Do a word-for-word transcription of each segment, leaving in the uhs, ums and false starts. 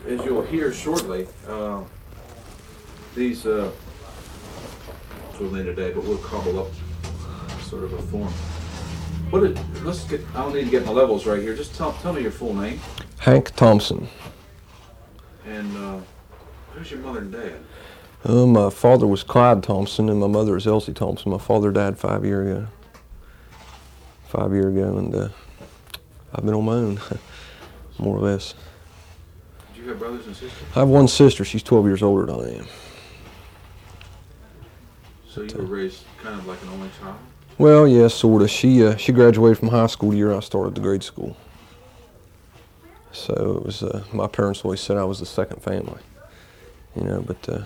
as you'll hear shortly, uh, these uh, we'll need today, but we'll cobble up sort of a form. What did, let's get, I don't need to get my levels right here. Just tell, tell me your full name. Hank Thompson. And uh, who's your mother and dad? Uh, my father was Clyde Thompson, and my mother is Elsie Thompson. My father died five years ago. Five years ago, and uh, I've been on my own, more or less. Did you have brothers and sisters? I have one sister. She's twelve years older than I am. So you were raised kind of like an only child? Well, yeah, sort of. She uh, she graduated from high school the year I started the grade school. So it was. Uh, my parents always said I was the second family, you know. But uh,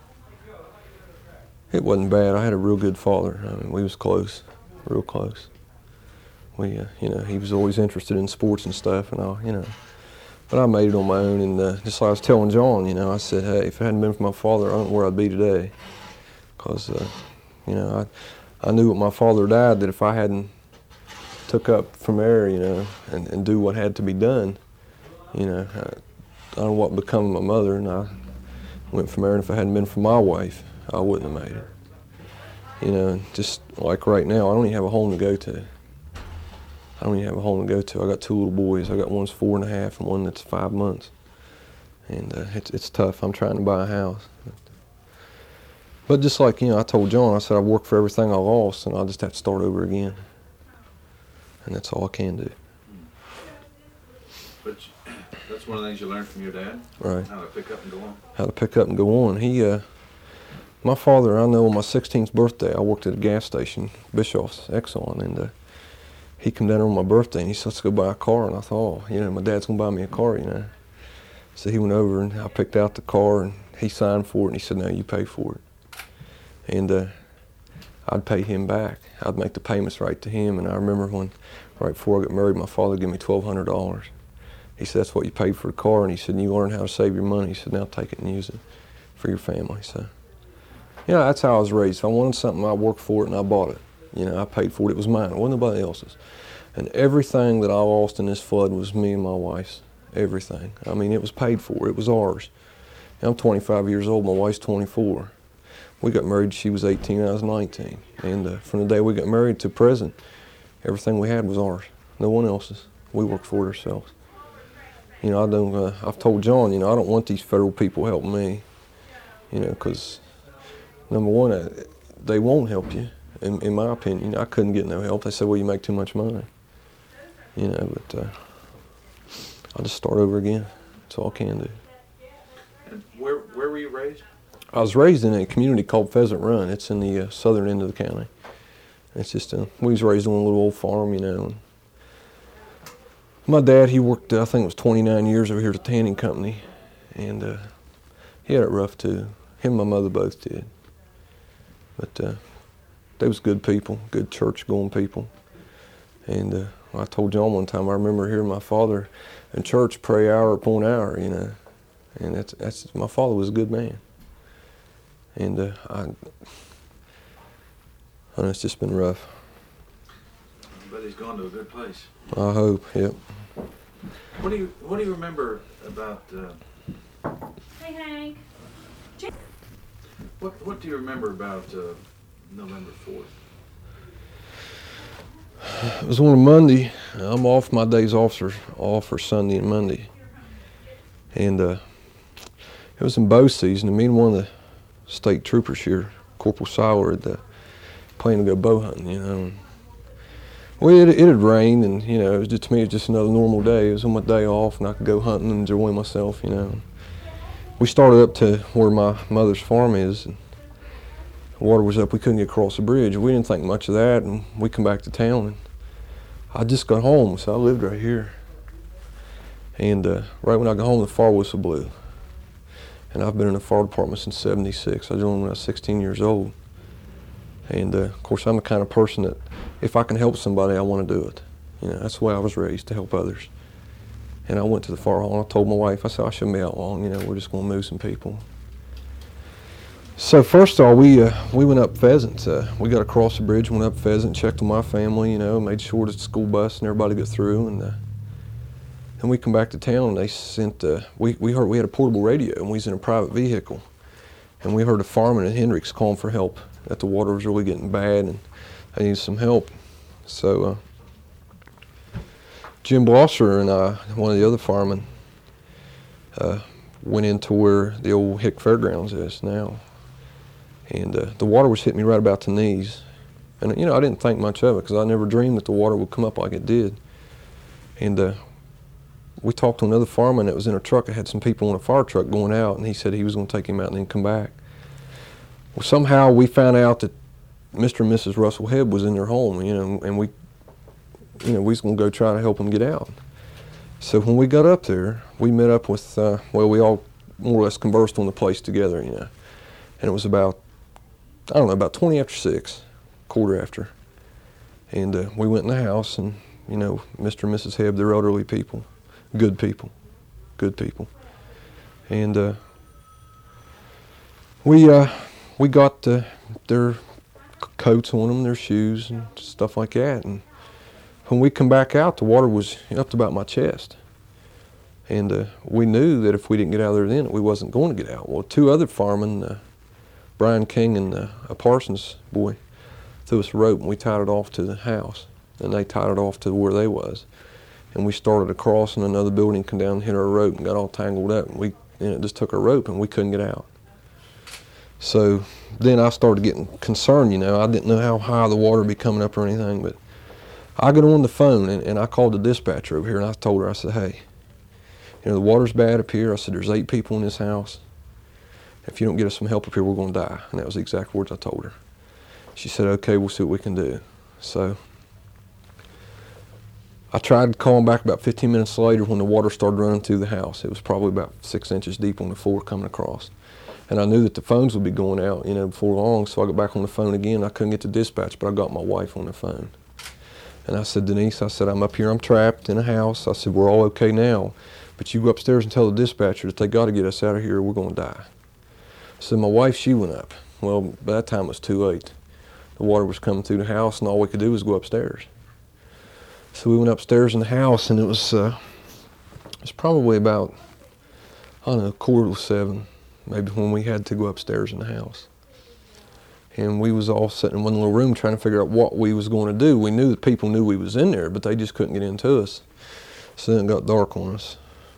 it wasn't bad. I had a real good father. I mean, we was close, real close. We, uh, you know, he was always interested in sports and stuff, and I, you know. But I made it on my own, and uh, just like I was telling John, you know, I said, hey, if it hadn't been for my father, I don't know where I'd be today. Because, uh, you know, I, I knew when my father died that if I hadn't took up from there, you know, and, and do what had to be done, you know, I, I don't know what would become of my mother, and I went from there, and if it hadn't been for my wife, I wouldn't have made it. You know, just like right now, I don't even have a home to go to. I don't even have a home to go to. I got two little boys. I got one's four and a half and one that's five months. And uh, it's, it's tough. I'm trying to buy a house. But just like, you know, I told John, I said I've worked for everything I lost, and I'll just have to start over again. And that's all I can do. But that's one of the things you learned from your dad? Right. How to pick up and go on? How to pick up and go on. He, uh, my father, I know on my sixteenth birthday, I worked at a gas station, Bischoff's Exxon, and uh, he come down on my birthday, and he said, let's go buy a car. And I thought, oh, you know, my dad's going to buy me a car, you know. So he went over, and I picked out the car, and he signed for it, and he said, no, you pay for it. And uh, I'd pay him back. I'd make the payments right to him. And I remember when, right before I got married, my father gave me twelve hundred dollars. He said, that's what you paid for the car. And he said, you learn how to save your money. He said, now take it and use it for your family. So, yeah, that's how I was raised. If I wanted something, I worked for it, and I bought it. You know, I paid for it. It was mine. It wasn't nobody else's. And everything that I lost in this flood was me and my wife's. Everything. I mean, it was paid for. It was ours. And I'm twenty-five years old. My wife's twenty-four. We got married, she was eighteen, I was nineteen. And uh, from the day we got married to present, everything we had was ours. No one else's. We worked for it ourselves. You know, I don't, uh, I've told John, you know, I don't want these federal people helping me. You know, because number one, uh, they won't help you. In, in my opinion, I couldn't get no help. They said, well, you make too much money. You know, but uh, I'll just start over again. That's all I can do. And where, where were you raised? I was raised in a community called Pheasant Run. It's in the uh, southern end of the county. It's just, uh, we was raised on a little old farm, you know. And my dad, he worked, uh, I think it was twenty-nine years over here at the tanning company. And uh, he had it rough too. Him and my mother both did. But uh, they was good people, good church-going people. And uh, I told John one time, I remember hearing my father in church pray hour upon hour, you know. And that's, that's my father was a good man. And uh, I, I know it's just been rough. But he's gone to a good place. I hope, yep. What do you What do you remember about? Uh, Hey, Hank. what What do you remember about uh, November fourth? It was on a Monday. I'm off. My days off are off for Sunday and Monday. And uh, it was in bow season. And me and one of the state troopers here, Corporal Seiler, had uh, planned to go bow hunting, you know. And, well, it, it had rained, and, you know, it was just, to me, it was just another normal day. It was on my day off, and I could go hunting and enjoy myself, you know. We started up to where my mother's farm is, and the water was up. We couldn't get across the bridge. We didn't think much of that, and we come back to town, and I just got home, so I lived right here. And uh, right when I got home, the fire whistle blew. And I've been in the fire department since seventy-six. I joined when I was sixteen years old. And uh, of course, I'm the kind of person that if I can help somebody, I want to do it. You know, that's the way I was raised, to help others. And I went to the fire hall, and I told my wife, I said, I shouldn't be out long, you know, we're just going to move some people. So first of all, we uh, we went up Pheasant. Uh, we got across the bridge, went up Pheasant, checked on my family, you know, made sure that the school bus and everybody got through. And uh, And we come back to town, and they sent, uh, we, we heard we had a portable radio, and we was in a private vehicle. And we heard a fireman at Hendricks calling for help, that the water was really getting bad, and they needed some help. So uh, Jim Blosser and I, one of the other firemen, uh, went into where the old Hick Fairgrounds is now. And uh, the water was hitting me right about the knees. And, you know, I didn't think much of it because I never dreamed that the water would come up like it did. And uh, we talked to another fireman that was in a truck that had some people in a fire truck going out, and he said he was going to take him out and then come back. Well, somehow we found out that Mister and Missus Russell Hebb was in their home, you know, and we, you know, we was going to go try to help them get out. So when we got up there, we met up with, uh, well, we all more or less conversed on the place together, you know. And it was about, I don't know, about twenty after six, quarter after. And uh, we went in the house, and, you know, Mister and Missus Hebb, they're elderly people, good people, good people. And uh, we, uh, we got uh, their coats on them, their shoes, and stuff like that. And when we come back out, the water was up to about my chest. And uh, we knew that if we didn't get out of there then, we wasn't going to get out. Well, two other firemen, uh, Brian King and uh, a Parsons boy, threw us a rope, and we tied it off to the house. And they tied it off to where they was. And we started across in another building, come down and hit our rope and got all tangled up. And we and it just took our rope, and we couldn't get out. So then I started getting concerned, you know. I didn't know how high the water would be coming up or anything, but I got on the phone, and, and I called the dispatcher over here, and I told her, I said, hey, you know, the water's bad up here. I said, there's eight people in this house. If you don't get us some help up here, we're going to die. And that was the exact words I told her. She said, okay, we'll see what we can do. So I tried to call him back about fifteen minutes later when the water started running through the house. It was probably about six inches deep on the floor coming across. And I knew that the phones would be going out, you know, before long, so I got back on the phone again. I couldn't get the dispatch, but I got my wife on the phone. And I said, Denise, I said, I'm up here, I'm trapped in a house. I said, we're all okay now, but you go upstairs and tell the dispatcher that they got to get us out of here or we're going to die. So my wife, she went up. Well, by that time it was too late. The water was coming through the house, and all we could do was go upstairs. So we went upstairs in the house, and it was, uh, it was probably about, I don't know, quarter to seven, maybe, when we had to go upstairs in the house. And we was all sitting in one little room trying to figure out what we was going to do. We knew that people knew we was in there, but they just couldn't get into us. So then it got dark on us.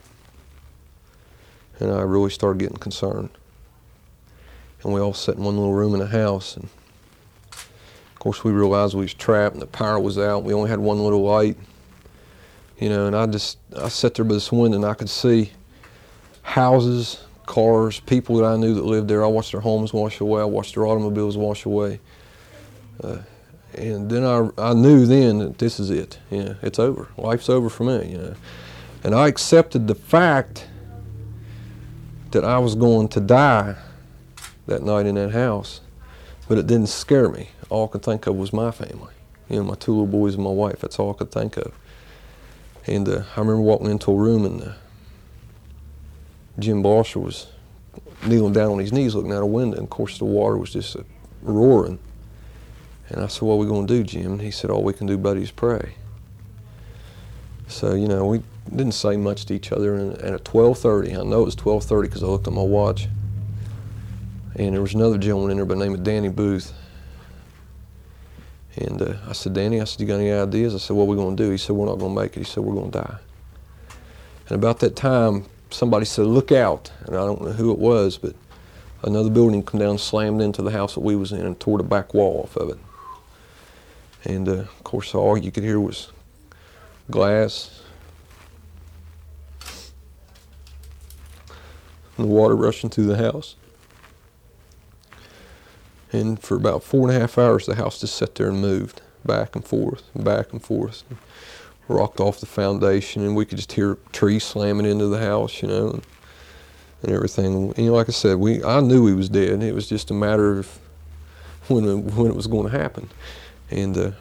And I really started getting concerned. And we all sat in one little room in the house. And of course we realized we was trapped and the power was out. We only had one little light. You know, and I just, I sat there by this window and I could see houses, cars, people that I knew that lived there. I watched their homes wash away. I watched their automobiles wash away. Uh, and then I, I knew then that this is it. You know, it's over. Life's over for me, you know. And I accepted the fact that I was going to die that night in that house, but it didn't scare me. All I could think of was my family. You know, my two little boys and my wife. That's all I could think of. And uh, I remember walking into a room, and uh, Jim Blosser was kneeling down on his knees looking out a window, and of course the water was just uh, roaring. And I said, what are we going to do, Jim? And he said, all we can do, buddy, is pray. So, you know, we didn't say much to each other, and, and at twelve thirty, I know it was twelve thirty because I looked at my watch, and there was another gentleman in there by the name of Danny Booth. And uh, I said, Danny, I said, you got any ideas? I said, what are we going to do? He said, we're not going to make it. He said, we're going to die. And about that time, somebody said, look out. And I don't know who it was, but another building come down, slammed into the house that we was in, and tore the back wall off of it. And uh, of course, all you could hear was glass, and the water rushing through the house. And for about four and a half hours, the house just sat there and moved back and forth, and back and forth, and rocked off the foundation, and we could just hear trees slamming into the house, you know, and, and everything. And, you know, like I said, we I knew he was dead. It was just a matter of when when it was going to happen. And uh,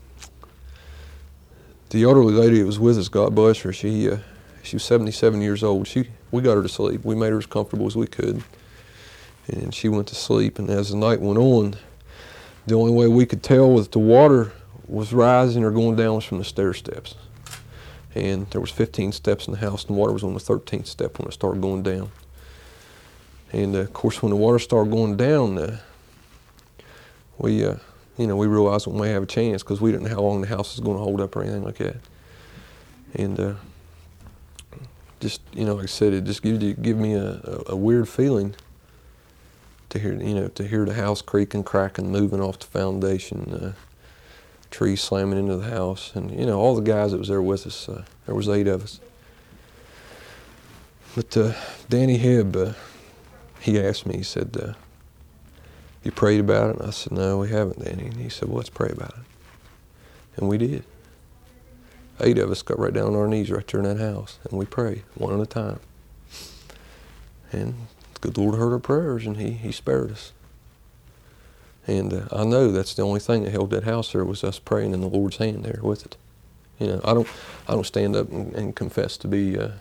the elderly lady that was with us, God bless her, she uh, she was seventy-seven years old. She we got her to sleep. We made her as comfortable as we could. And she went to sleep, and as the night went on, the only way we could tell if the water was rising or going down was from the stair steps. and there was fifteen steps in the house, and the water was on the thirteenth step when it started going down. And uh, of course, when the water started going down, uh, we, uh, you know, we realized we may have a chance because we didn't know how long the house was going to hold up or anything like that. And uh, just, you know, like I said, it just gives you, give me a, a, a weird feeling to hear, you know, to hear the house creaking, cracking, moving off the foundation, uh, trees slamming into the house, and you know, all the guys that was there with us. Uh, there was eight of us. But uh, Danny Hebb, uh, he asked me. He said, uh, "You prayed about it?" And I said, "No, we haven't, Danny." And he said, "Well, let's pray about it." And we did. Eight of us got right down on our knees right there in that house, and we prayed one at a time. And the good Lord heard our prayers, and He He spared us. And uh, I know that's the only thing that held that house there was us praying in the Lord's hand there with it. You know, I don't, I don't stand up and, and confess to be uh,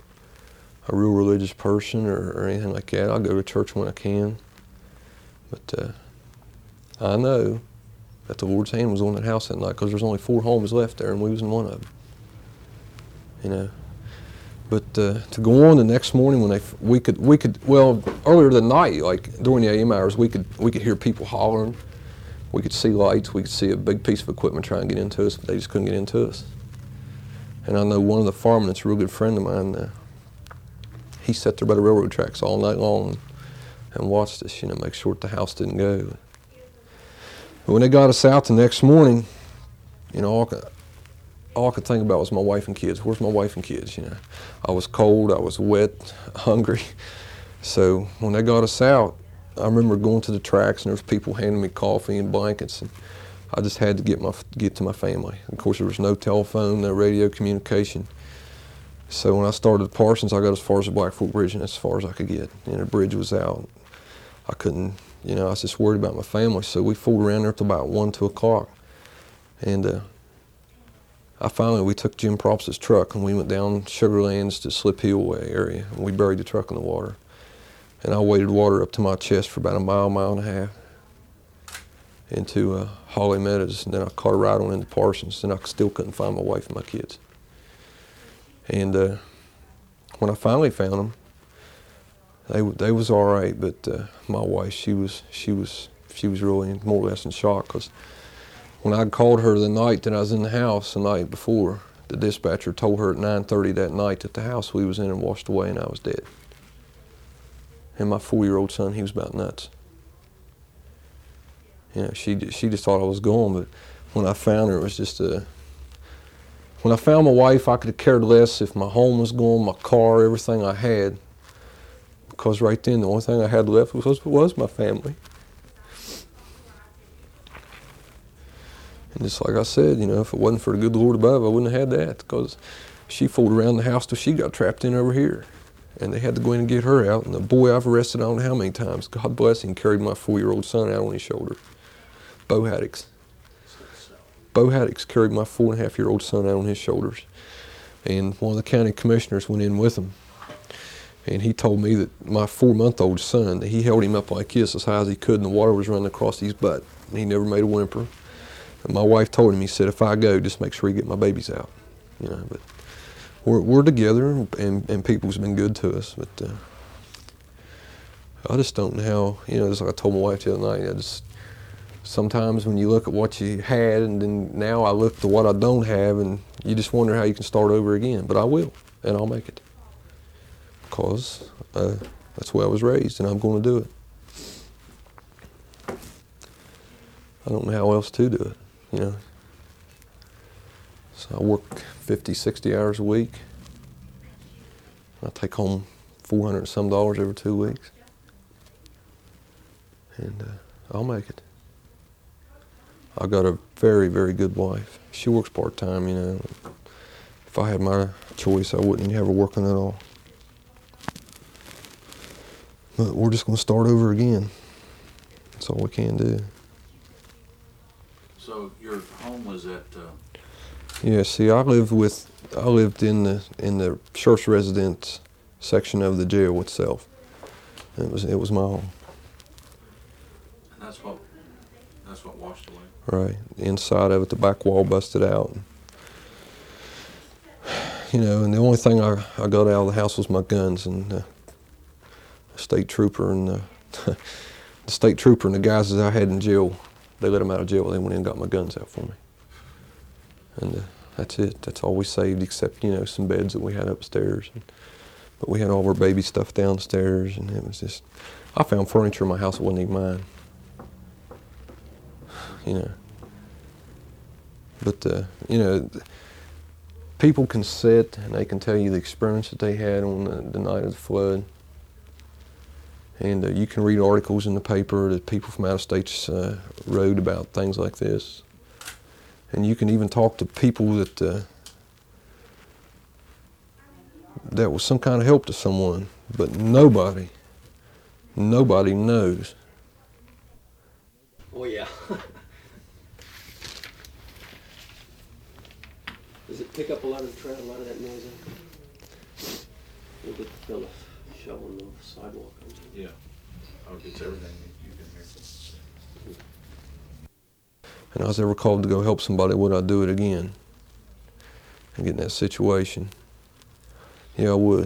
a real religious person or, or anything like that. I go to church when I can, but uh, I know that the Lord's hand was on that house that night because there's only four homes left there, and we was in one of them. You know. But uh, to go on the next morning when they, we could, we could, well, earlier that night, like during the A M hours, we could, we could hear people hollering. We could see lights. We could see a big piece of equipment trying to get into us, but they just couldn't get into us. And I know one of the firemen that's a real good friend of mine, uh, he sat there by the railroad tracks all night long and watched us, you know, make sure that the house didn't go. But when they got us out the next morning, you know, all, all I could think about was my wife and kids. Where's my wife and kids, you know? I was cold, I was wet, hungry. So when they got us out, I remember going to the tracks and there was people handing me coffee and blankets, and I just had to get my get to my family. Of course, there was no telephone, no radio communication. So when I started at Parsons, I got as far as the Blackfoot Bridge, and that's as far as I could get. You know, the bridge was out. I couldn't, you know, I was just worried about my family. So we fooled around there till about one, two o'clock, and uh, I finally, we took Jim Propst's truck and we went down Sugarlands to Slip Hill area, and we buried the truck in the water. And I waded water up to my chest for about a mile, mile and a half into uh, Holly Meadows, and then I caught a ride on into Parsons, and I still couldn't find my wife and my kids. And uh, when I finally found them, they they was all right, but uh, my wife, she was she was she was really more or less in shock, because when I called her the night that I was in the house the night before, the dispatcher told her at nine thirty that night that the house we was in had washed away and I was dead. And my four-year-old son, he was about nuts. You know, she she just thought I was gone, but when I found her, it was just a. When I found my wife, I could have cared less if my home was gone, my car, everything I had, because right then the only thing I had left was was my family. And just like I said, you know, if it wasn't for the good Lord above, I wouldn't have had that, because she fooled around the house till she got trapped in over here. And they had to go in and get her out. And the boy I've arrested I don't know how many times, God bless him, carried my four-year-old son out on his shoulder. Bo Haddix. Bo Haddix carried my four and a half year old son out on his shoulders. And one of the county commissioners went in with him. And he told me that my four-month-old son, that he held him up like this as high as he could, and the water was running across his butt. And he never made a whimper. And my wife told him, he said, if I go, just make sure you get my babies out. You know, but we're, we're together, and, and people's been good to us. But uh, I just don't know how, you know, just like I told my wife the other night, I just, sometimes when you look at what you had, and then now I look to what I don't have, and you just wonder how you can start over again. But I will, and I'll make it. Because uh, that's the way I was raised, and I'm going to do it. I don't know how else to do it, you know. So I work fifty, sixty hours a week. I take home four hundred and some dollars every two weeks. And uh, I'll make it. I got a very, very good wife. She works part-time, you know. If I had my choice, I wouldn't have her working at all. But we're just going to start over again. That's all we can do. So your home was at... Uh... Yeah, see, I lived with, I lived in the in the sheriff's residence section of the jail itself. It was it was my home. And that's what that's what washed away. Right, the inside of it, the back wall busted out. you know, and the only thing I, I got out of the house was my guns, and uh, the state trooper and the, the state trooper and the guys that I had in jail, they let them out of jail. They went in and got my guns out for me, and uh, that's it. That's all we saved, except, you know, some beds that we had upstairs. And, but we had all of our baby stuff downstairs, and it was just, I found furniture in my house that wasn't even mine, you know. But, uh, you know, people can sit and they can tell you the experience that they had on the, the night of the flood. And uh, you can read articles in the paper that people from out of states uh, wrote about things like this. And you can even talk to people that uh, that was some kind of help to someone, but nobody, nobody knows. Oh yeah. Does it pick up a lot of the tread, a lot of that noise? We'll get the fella shoveling the sidewalk. Yeah. Oh, it gets everything you can hear. And I was ever called to go help somebody, would I do it again? And get in that situation? Yeah, I would.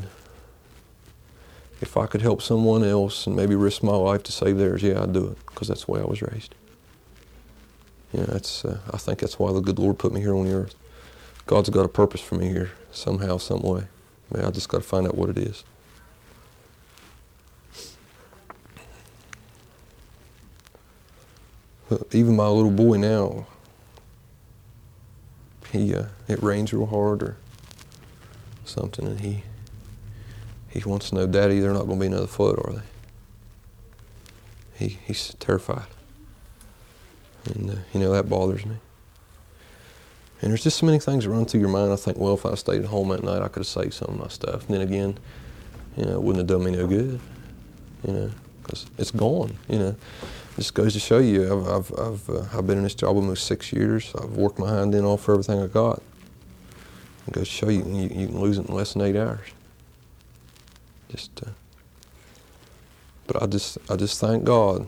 If I could help someone else and maybe risk my life to save theirs, yeah, I'd do it, because that's the way I was raised. Yeah, that's, uh, I think that's why the good Lord put me here on the earth. God's got a purpose for me here, somehow, some way. I mean, I just got to find out what it is. But even my little boy now, he, uh, it rains real hard or something, and he, he wants to know, Daddy, they're not going to be another flood, are they? He, he's terrified. And, uh, you know, that bothers me. And there's just so many things that run through your mind. I think, well, if I stayed at home that night, I could have saved some of my stuff. And then again, you know, it wouldn't have done me no good, you know, because it's gone, you know. It just goes to show you, I've, I've, I've, uh, I've been in this job almost six years. I've worked my hind end off for everything I got. It goes to show you, you, you can lose it in less than eight hours. Just, uh, but I just, I just thank God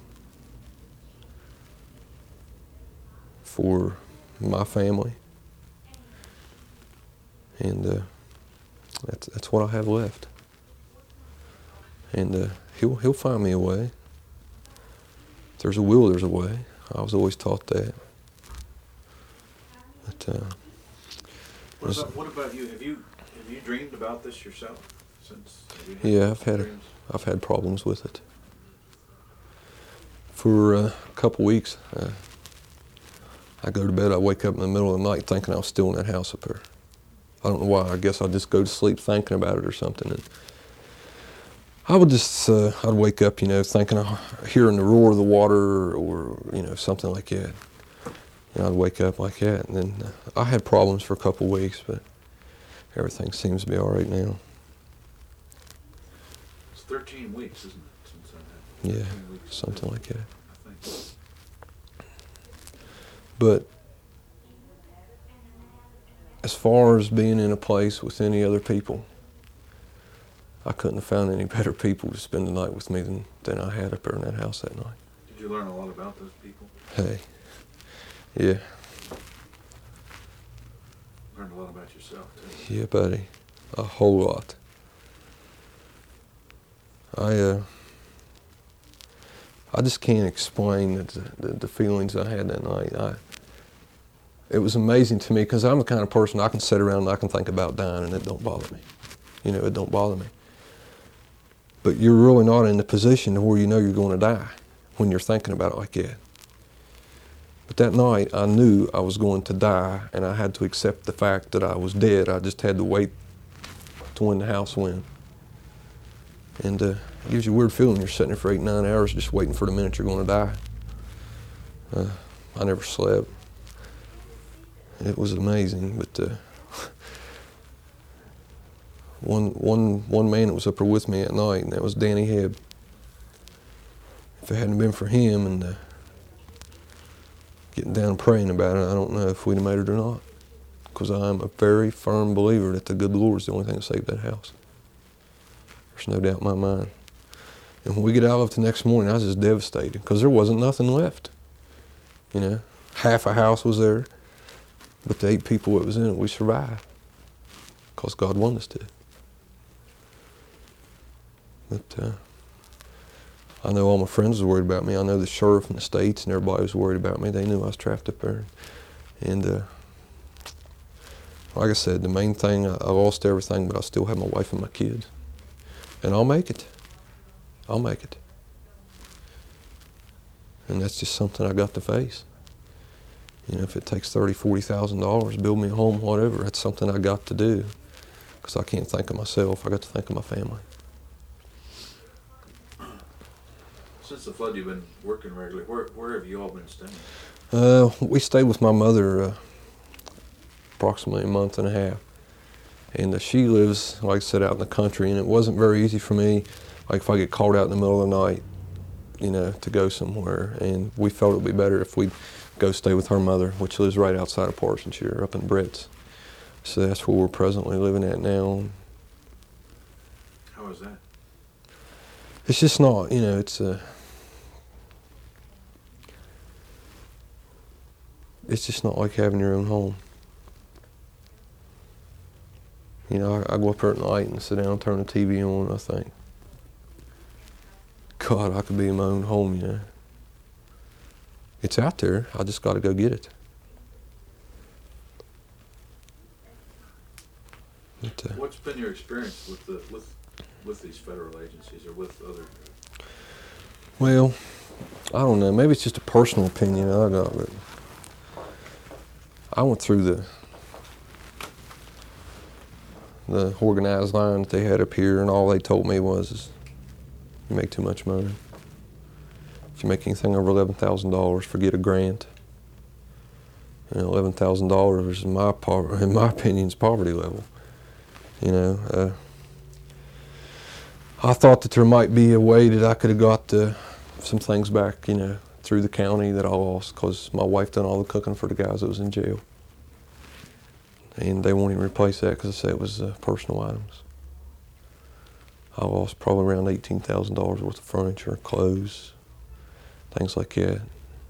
for my family. And uh, that's that's what I have left. And uh, he'll he'll find me a way. If there's a will, there's a way. I was always taught that. But, uh, what, about, what about you? Have you have you dreamed about this yourself since? Have you had yeah, I've had dreams? a, I've had problems with it. For uh, a couple weeks, uh, I go to bed. I wake up in the middle of the night thinking I was still in that house up there. I don't know why. I guess I'd just go to sleep thinking about it or something. And I would just, uh, I'd wake up, you know, thinking, of hearing the roar of the water or, you know, something like that. And I'd wake up like that. And then uh, I had problems for a couple of weeks, but everything seems to be all right now. It's thirteen weeks, isn't it, since I had Yeah, weeks something like that. I think. But as far as being in a place with any other people, I couldn't have found any better people to spend the night with me than, than I had up there in that house that night. Did you learn a lot about those people? Hey, yeah. Learned a lot about yourself, too. Yeah, buddy, a whole lot. I, uh, I just can't explain the, the, the feelings I had that night. I, it was amazing to me because I'm the kind of person I can sit around and I can think about dying and it don't bother me. You know, it don't bother me. But you're really not in the position where you know you're going to die when you're thinking about it like that. But that night, I knew I was going to die, and I had to accept the fact that I was dead. I just had to wait to when the house went. And uh, it gives you a weird feeling. You're sitting there for eight, nine hours just waiting for the minute you're going to die. Uh, I never slept. It was amazing, but uh, one, one, one man that was up there with me at night, and that was Danny Hebb. If it hadn't been for him and uh, getting down and praying about it, I don't know if we'd have made it or not. Because I'm a very firm believer that the good Lord is the only thing that saved that house. There's no doubt in my mind. And when we get out of it the next morning, I was just devastated because there wasn't nothing left. You know, half a house was there, but the eight people that was in it, we survived. because God wanted us to. But uh, I know all my friends were worried about me. I know the sheriff in the States and everybody was worried about me. They knew I was trapped up there. And uh, like I said, the main thing, I, I lost everything, but I still have my wife and my kids. And I'll make it. I'll make it. And that's just something I got to face. You know, if it takes thirty thousand dollars, forty thousand dollars to build me a home, whatever, that's something I got to do. Because I can't think of myself, I got to think of my family. Since the flood, you've been working regularly. Where, where have you all been staying? Uh, we stayed with my mother uh, approximately a month and a half. And uh, she lives, like I said, out in the country, and it wasn't very easy for me, like if I get called out in the middle of the night, you know, to go somewhere. And we felt it would be better if we'd go stay with her mother, which lives right outside of Parsonsshire, up in Britts. So that's where we're presently living at now. How is that? It's just not, you know, it's uh, it's just not like having your own home. You know, I, I go up there at night and sit down and turn the T V on and I think, God, I could be in my own home, you know. It's out there, I just got to go get it. But, uh, What's been your experience with the with with these federal agencies or with other? Well, I don't know. Maybe it's just a personal opinion I got, but I went through the the organized line that they had up here, and all they told me was, is, "You make too much money. If you make anything over eleven thousand dollars, forget a grant." And eleven thousand dollars, in my pover- in my opinion, is poverty level. You know. Uh, I thought that there might be a way that I could have got uh, some things back, you know, through the county that I lost, because my wife done all the cooking for the guys that was in jail. And they won't even replace that because they said it was uh, personal items. I lost probably around eighteen thousand dollars worth of furniture, clothes, things like that.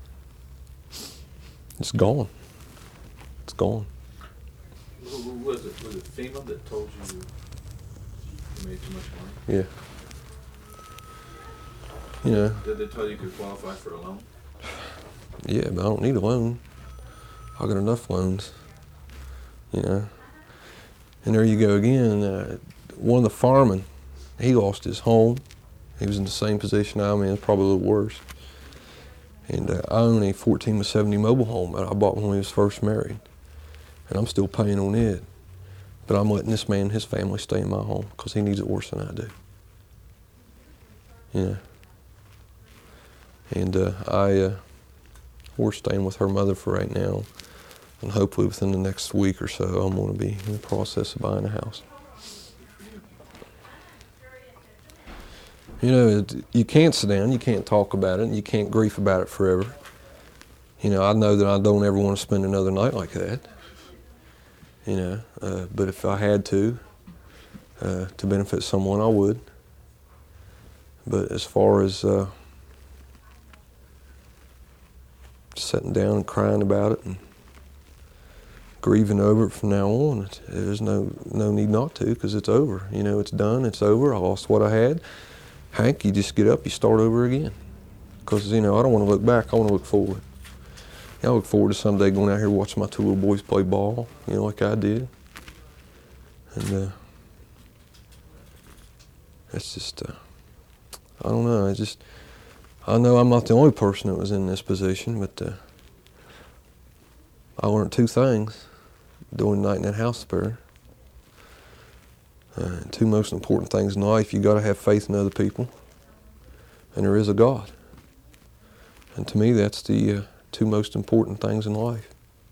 It's gone. It's gone. Who, who was it? Was it FEMA that told you you made too much money? Yeah. You know. Did they tell you you could qualify for a loan? Yeah, but I don't need a loan. I got enough loans. You know. And there you go again. Uh, one of the firemen, he lost his home. He was in the same position I'm in, probably a little worse. And uh, I own a fourteen by seventy mobile home that I bought when we was first married. And I'm still paying on it. But I'm letting this man and his family stay in my home because he needs it worse than I do. You know. And uh, I, uh, we're staying with her mother for right now. And hopefully within the next week or so, I'm going to be in the process of buying a house. You know, it, you can't sit down, you can't talk about it, and you can't grief about it forever. You know, I know that I don't ever want to spend another night like that. You know, uh, but if I had to, uh, to benefit someone, I would. But as far as uh, sitting down and crying about it and grieving over it from now on, it, there's no no need not to, because it's over. You know, it's done, it's over, I lost what I had. Hank, you just get up, you start over again. Because, you know, I don't want to look back, I want to look forward. I look forward to someday going out here watching my two little boys play ball, you know, like I did. And uh, it's just, uh, I don't know, I just, I know I'm not the only person that was in this position, but uh, I learned two things doing night in that house there. Uh, two most important things in life: you got to have faith in other people, and there is a God. And to me, that's the uh, two most important things in life.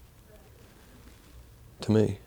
To me.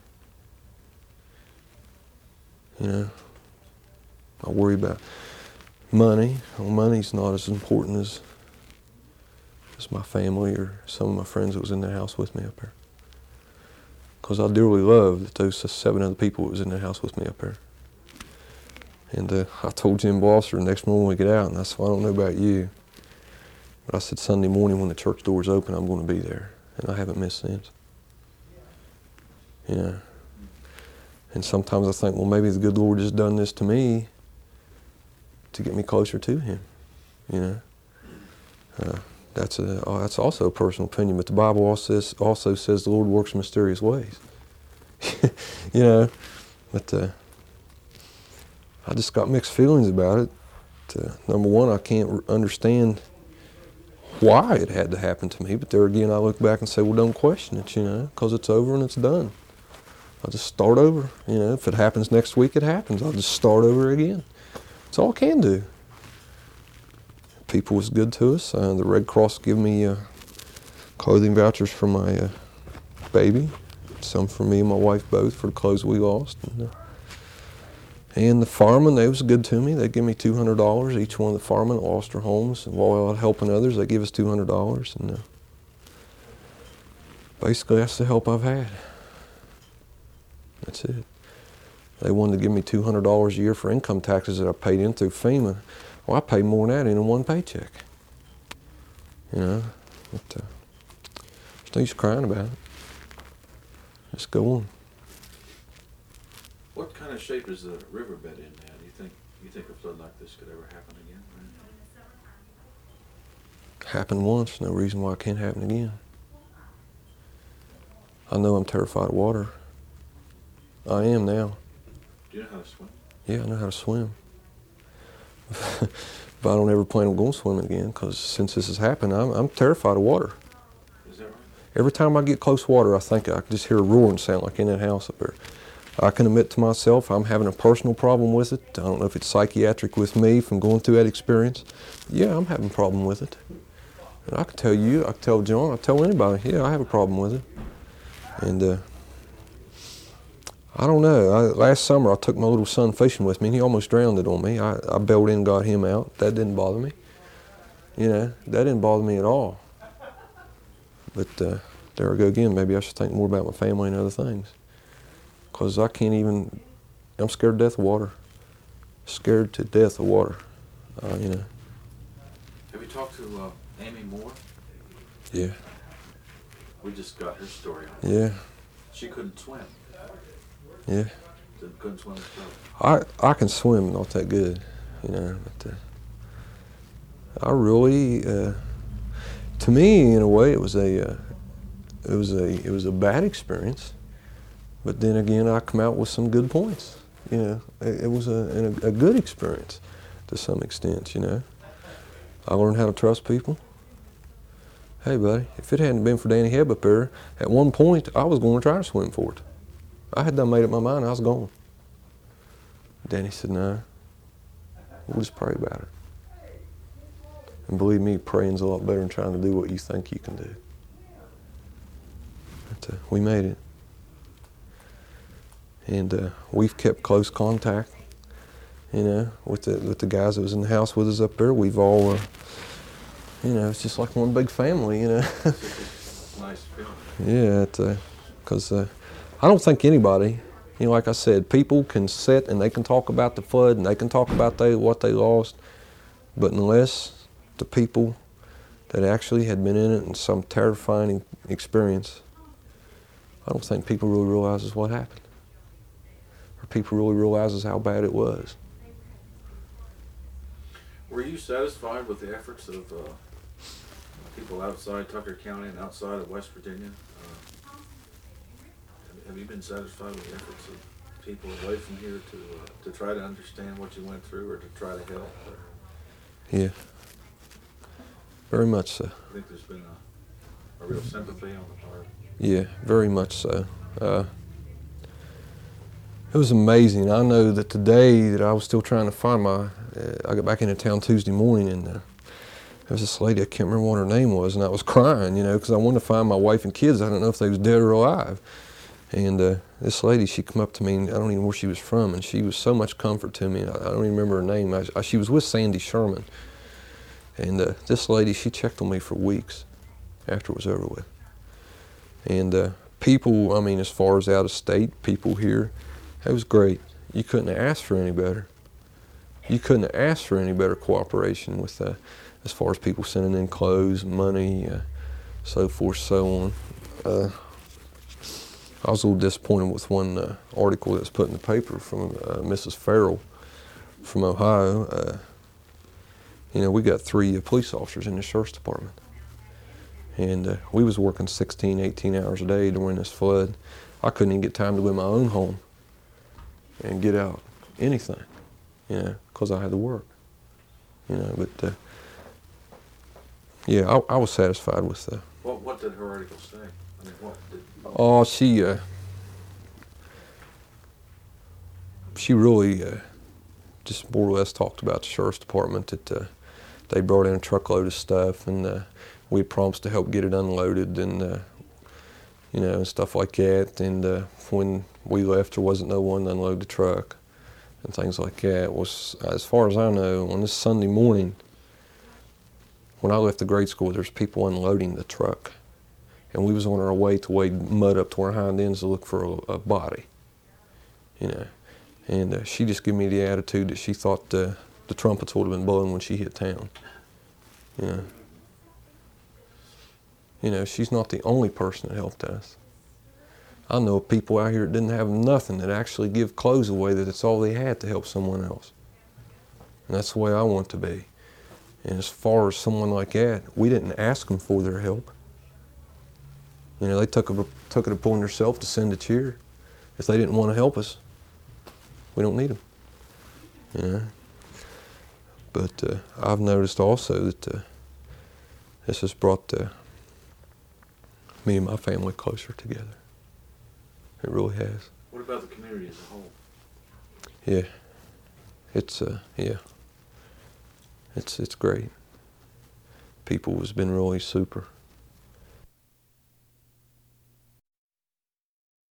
You know, I worry about money. Well, money's not as important as, as my family or some of my friends that was in the house with me up there. Because I dearly loved those seven other people that was in the house with me up there. And uh, I told Jim Blosser the next morning we get out, and I said, well, I don't know about you, but I said Sunday morning when the church doors open, I'm going to be there. And I haven't missed since. You know. And sometimes I think, well, maybe the good Lord has done this to me to get me closer to Him, you know. Uh, that's a oh, that's also a personal opinion, but the Bible also says, also says the Lord works in mysterious ways. You know, but uh, I just got mixed feelings about it. Uh, number one, I can't r- understand why it had to happen to me, but there again, I look back and say, well, don't question it, you know, because it's over and it's done. I'll just start over. You know, if it happens next week, it happens. I'll just start over again. That's all I can do. People was good to us. Uh, the Red Cross gave me uh, clothing vouchers for my uh, baby, some for me and my wife both for the clothes we lost. And, uh, and the firemen, they was good to me. They give me two hundred dollars. Each one of the firemen that lost their homes. And while out helping others, they give us two hundred dollars. And uh, basically, that's the help I've had. That's it. They wanted to give me two hundred dollars a year for income taxes that I paid in through FEMA. Well, I paid more than that in one paycheck. You know, but, uh, there's no use crying about it. Just go on. What kind of shape is the riverbed in now? Do you think you think a flood like this could ever happen again? Happened once, no reason why it can't happen again. I know I'm terrified of water. I am now. Do you know how to swim? Yeah, I know how to swim. But I don't ever plan on going swimming again because since this has happened, I'm, I'm terrified of water. Is that right? Every time I get close to water, I think I can just hear a roaring sound like in that house up there. I can admit to myself I'm having a personal problem with it. I don't know if it's psychiatric with me from going through that experience. Yeah, I'm having a problem with it. And I can tell you, I can tell John, I can tell anybody, yeah, I have a problem with it. And uh, I don't know. I, last summer I took my little son fishing with me and he almost drowned it on me. I, I bailed in and got him out. That didn't bother me. You know, that didn't bother me at all. But uh, there I go again. Maybe I should think more about my family and other things. Because I can't even, I'm scared to death of water. Scared to death of water, uh, you know. Have you talked to uh, Amy Moore? Yeah. We just got her story on. Yeah. She couldn't swim. Yeah. Couldn't swim herself. I I can swim, not that good, you know. But uh, I really, uh, to me, in a way, it was a, uh, it was a, it was a bad experience. But then again, I come out with some good points. You know, it, it was a, a a good experience to some extent. You know, I learned how to trust people. Hey, buddy, if it hadn't been for Danny Hebb up there, at one point I was going to try to swim for it. I had done made up my mind I was going. Danny said, "No, we'll just pray about it." And believe me, praying's a lot better than trying to do what you think you can do. But uh, we made it. And uh, we've kept close contact, you know, with the with the guys that was in the house with us up there. We've all, uh, you know, it's just like one big family, you know. Nice feeling. Yeah, because uh, uh, I don't think anybody, you know, like I said, people can sit and they can talk about the flood and they can talk about they what they lost, but unless the people that actually had been in it in some terrifying experience, I don't think people really realizes what happened. People really realizes how bad it was. Were you satisfied with the efforts of uh, people outside Tucker County and outside of West Virginia? Uh, have you been satisfied with the efforts of people away from here to uh, to try to understand what you went through or to try to help? Or? Yeah, very much so. I think there's been a, a real sympathy on the part. Yeah, very much so. Uh, It was amazing. I know that today that I was still trying to find my, uh, I got back into town Tuesday morning and uh, there was this lady, I can't remember what her name was, and I was crying, you know, because I wanted to find my wife and kids. I don't know if they was dead or alive. And uh, this lady, she come up to me, and I don't even know where she was from, and she was so much comfort to me. I, I don't even remember her name. I, I, she was with Sandy Sherman. And uh, this lady, she checked on me for weeks after it was over with. And uh, people, I mean, as far as out of state, people here, it was great. You couldn't have asked for any better. You couldn't have asked for any better cooperation with, uh, as far as people sending in clothes, money, uh, so forth, so on. Uh, I was a little disappointed with one uh, article that was put in the paper from uh, Missus Farrell from Ohio. Uh, you know, we got three uh, police officers in the sheriff's department. And uh, we was working sixteen, eighteen hours a day during this flood. I couldn't even get time to go in my own home and get out anything, you know, because I had to work. You know, but uh, yeah, I, I was satisfied with the. What What did her article say? I mean, what did? Oh, she uh, she really uh, just more or less talked about the sheriff's department, that uh, they brought in a truckload of stuff, and uh, we promised to help get it unloaded, and uh, you know, and stuff like that. And uh, when we left, there wasn't no one to unload the truck and things like that. It was, as far as I know, on this Sunday morning, when I left the grade school, there's people unloading the truck, and we was on our way to wade mud up to our hind ends to look for a, a body, you know. And uh, she just gave me the attitude that she thought uh, the trumpets would have been blowing when she hit town, you know. You know, she's not the only person that helped us. I know people out here that didn't have nothing, that actually give clothes away, that it's all they had to help someone else. And that's the way I want to be. And as far as someone like that, we didn't ask them for their help. You know, they took, a, took it upon themselves to send a cheer. If they didn't want to help us, we don't need them. You know? But uh, I've noticed also that uh, this has brought uh, me and my family closer together. It really has. What about the community as a whole? Yeah, it's uh, yeah, it's it's great. People has been really super.